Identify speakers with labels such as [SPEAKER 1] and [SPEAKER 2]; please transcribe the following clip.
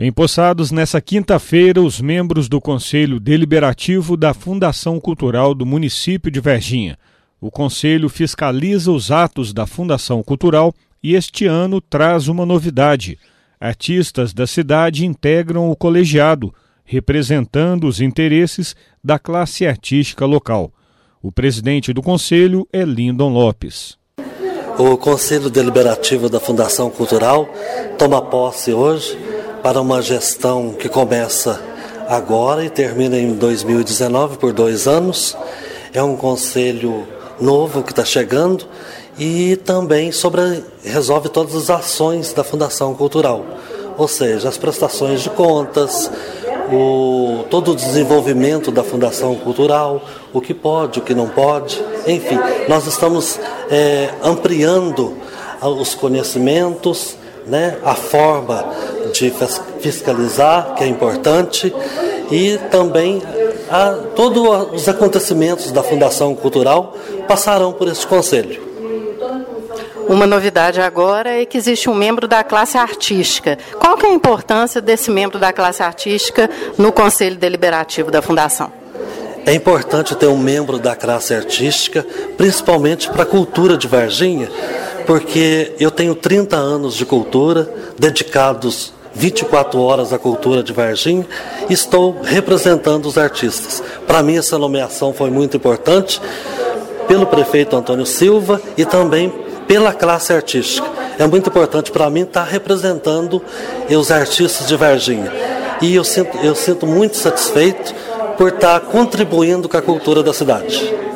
[SPEAKER 1] Empossados nesta quinta-feira, os membros do Conselho Deliberativo da Fundação Cultural do município de Varginha. O Conselho fiscaliza os atos da Fundação Cultural e este ano traz uma novidade. Artistas da cidade integram o colegiado, representando os interesses da classe artística local. O presidente do Conselho é Lindon Lopes.
[SPEAKER 2] O Conselho Deliberativo da Fundação Cultural toma posse hoje para uma gestão que começa agora e termina em 2019 por 2 anos. É um conselho novo que está chegando e também resolve todas as ações da Fundação Cultural, ou seja, as prestações de contas, todo o desenvolvimento da Fundação Cultural, o que pode, o que não pode, enfim, nós estamos ampliando os conhecimentos, a forma de fiscalizar, que é importante, e também todos os acontecimentos da Fundação Cultural passarão por este conselho.
[SPEAKER 3] Uma novidade agora é que existe um membro da classe artística. Qual que é a importância desse membro da classe artística no Conselho Deliberativo da Fundação?
[SPEAKER 2] É importante ter um membro da classe artística, principalmente para a cultura de Varginha, porque eu tenho 30 anos de cultura, dedicados 24 horas à cultura de Varginha, e estou representando os artistas. Para mim, essa nomeação foi muito importante, pelo prefeito Antônio Silva e também pela classe artística. É muito importante para mim estar representando os artistas de Varginha. E eu sinto muito satisfeito por estar contribuindo com a cultura da cidade.